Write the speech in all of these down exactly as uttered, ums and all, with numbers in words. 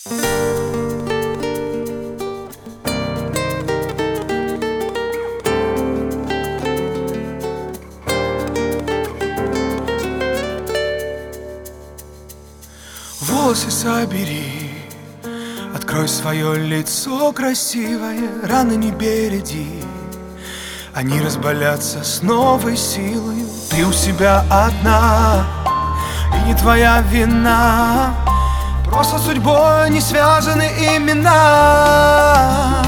Волосы собери, открой свое лицо красивое, раны не береги, они разболятся с новой силой. Ты у себя одна, и не твоя вина, просто судьбой не связаны имена.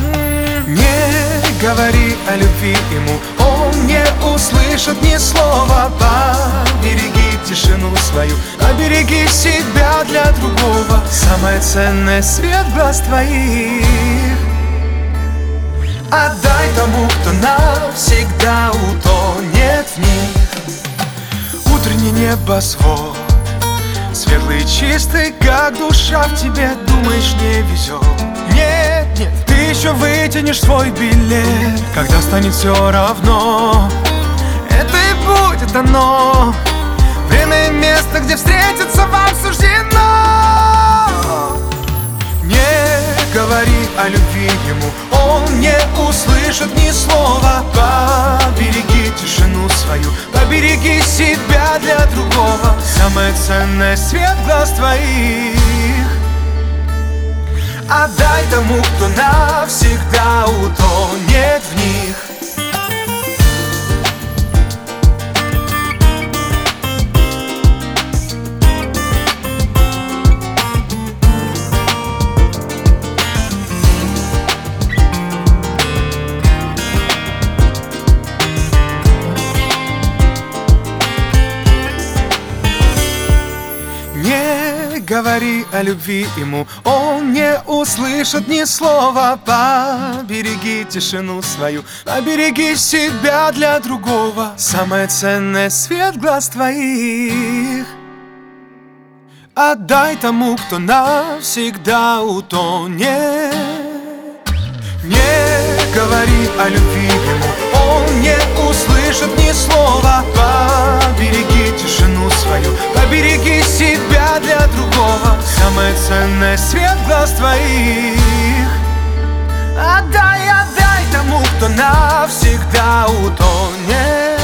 Не говори о любви ему, он не услышит ни слова. Побереги тишину свою, побереги себя для другого. Самое ценное — свет глаз твоих. Отдай тому, кто навсегда утонет в них. Утренний небосвод, светлый и чистый, как душа в тебе. Думаешь, не везет? Нет, нет, ты еще вытянешь свой билет, когда станет все равно. Это и будет оно, время и место, где встретиться вам суждено. Не говори о любви ему, он не услышит ни слова. Побереги тишину свою, побереги себя для другого. Самое ценное — свет глаз твоих. Отдай тому, кто навсегда утонет в них. Не говори о любви ему, он не услышит ни слова. Побереги тишину свою, побереги себя для другого. Самое ценное — свет глаз твоих. Отдай тому, кто навсегда утонет. Не говори о любви ему, он не услышит ни слова. Побереги тишину свою, побереги себя для другого. Самое ценное — свет глаз твоих. Отдай, отдай тому, кто навсегда утонет.